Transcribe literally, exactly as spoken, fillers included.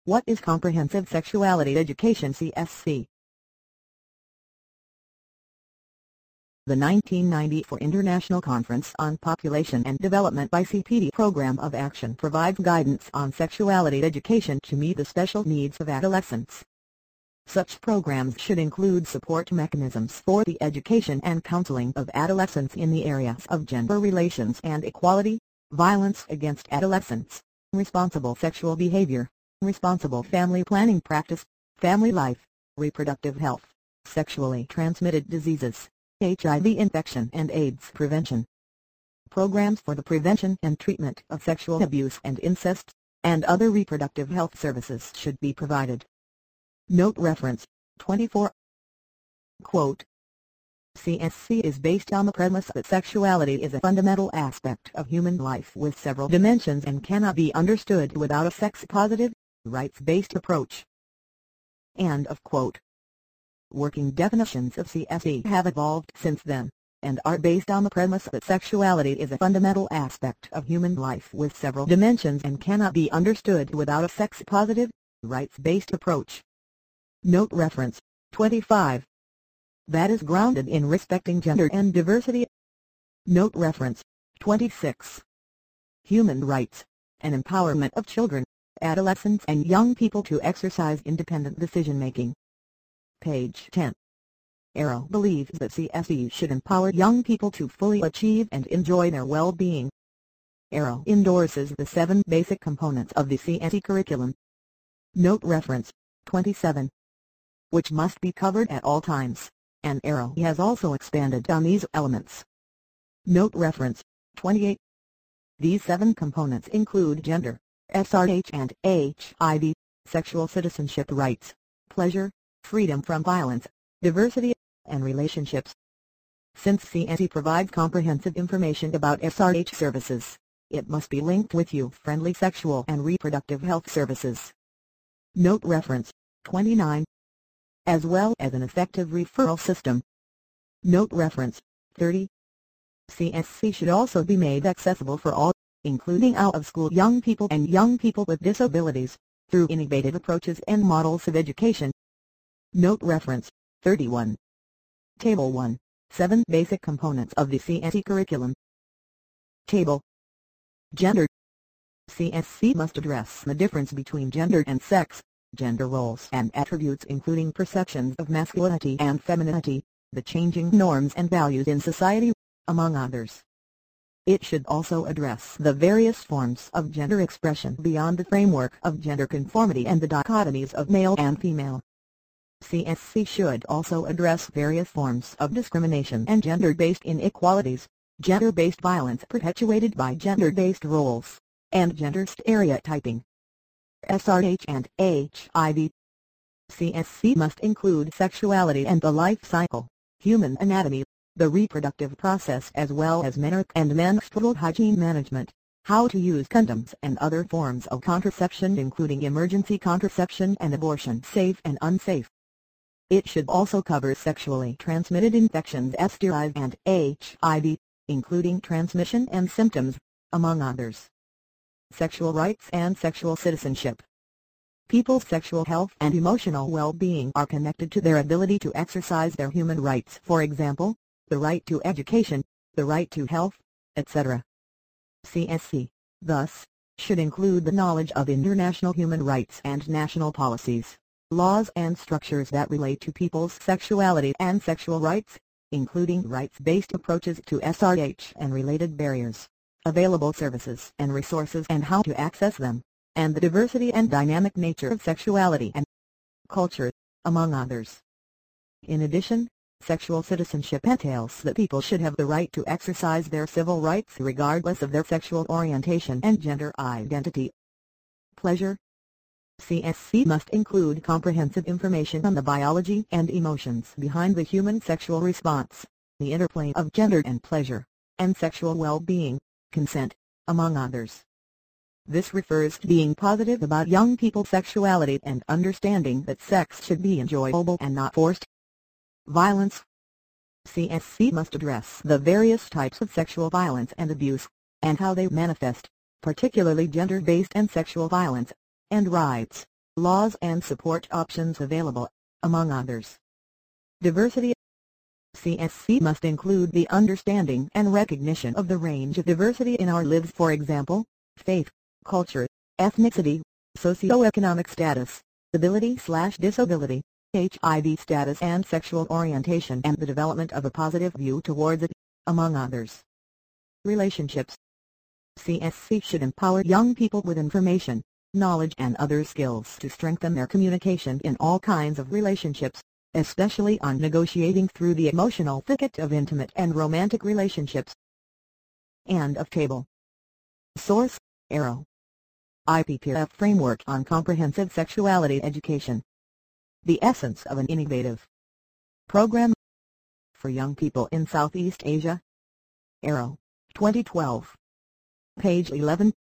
What is Comprehensive Sexuality Education C S C? The nineteen ninety-four International Conference on Population and Development by C P D Program of Action provides guidance on sexuality education to meet the special needs of adolescents. Such programs should include support mechanisms for the education and counseling of adolescents in the areas of gender relations and equality, violence against adolescents, responsible sexual behavior, responsible family planning practice, family life, reproductive health, sexually transmitted diseases, H I V infection and AIDS prevention. Programs for the prevention and treatment of sexual abuse and incest, and other reproductive health services should be provided. Note reference, twenty-four. Quote, C S C is based on the premise that sexuality is a fundamental aspect of human life with several dimensions and cannot be understood without a sex-positive, rights-based approach. End of quote. Working definitions of C S C have evolved since then, and are based on the premise that sexuality is a fundamental aspect of human life with several dimensions and cannot be understood without a sex-positive, rights-based approach. Note reference, twenty-five. That is grounded in respecting gender and diversity. Note reference, twenty-six. Human rights, and empowerment of children, adolescents and young people to exercise independent decision-making. Page ten. Arrow believes that C S C should empower young people to fully achieve and enjoy their well-being. Arrow endorses the seven basic components of the C S C curriculum. Note reference, twenty-seven. Which must be covered at all times, and Arrow has also expanded on these elements. Note reference, twenty-eight. These seven components include gender, S R H and H I V, sexual citizenship rights, pleasure, freedom from violence, diversity, and relationships. Since C S C provides comprehensive information about S R H services, it must be linked with youth-friendly sexual and reproductive health services. Note reference, twenty-nine. As well as an effective referral system. Note reference, thirty. C S C should also be made accessible for all, including out-of-school young people and young people with disabilities, through innovative approaches and models of education. Note reference, thirty-one. Table one, seven basic components of the C S C curriculum. Table. Gender. C S C must address the difference between gender and sex, gender roles and attributes including perceptions of masculinity and femininity, the changing norms and values in society, among others. It should also address the various forms of gender expression beyond the framework of gender conformity and the dichotomies of male and female. C S C should also address various forms of discrimination and gender-based inequalities, gender-based violence perpetuated by gender-based roles, and gender stereotyping. S R H and H I V. C S C must include sexuality and the life cycle, human anatomy, the reproductive process as well as menarche and menstrual hygiene management, how to use condoms and other forms of contraception including emergency contraception and abortion safe and unsafe. It should also cover sexually transmitted infections S T I and H I V, including transmission and symptoms, among others. Sexual rights and sexual citizenship. People's sexual health and emotional well-being are connected to their ability to exercise their human rights, for example, the right to education, the right to health, et cetera. C S C, thus, should include the knowledge of international human rights and national policies, laws and structures that relate to people's sexuality and sexual rights, including rights-based approaches to S R H and related barriers, available services and resources and how to access them, and the diversity and dynamic nature of sexuality and culture, among others. In addition, sexual citizenship entails that people should have the right to exercise their civil rights regardless of their sexual orientation and gender identity. Pleasure. C S C must include comprehensive information on the biology and emotions behind the human sexual response, the interplay of gender and pleasure, and sexual well-being, consent, among others. This refers to being positive about young people's sexuality and understanding that sex should be enjoyable and not forced. Violence. C S C must address the various types of sexual violence and abuse, and how they manifest, particularly gender-based and sexual violence, and rights, laws and support options available, among others. Diversity. C S C must include the understanding and recognition of the range of diversity in our lives, for example, faith, culture, ethnicity, socioeconomic status, ability/disability, H I V status and sexual orientation, and the development of a positive view towards it, among others. Relationships. C S C should empower young people with information, knowledge and other skills to strengthen their communication in all kinds of relationships, especially on negotiating through the emotional thicket of intimate and romantic relationships. End of table. Source: Arrow. I P P F Framework on Comprehensive Sexuality Education. The essence of an innovative program for young people in Southeast Asia. Arrow, twenty twelve. Page eleven.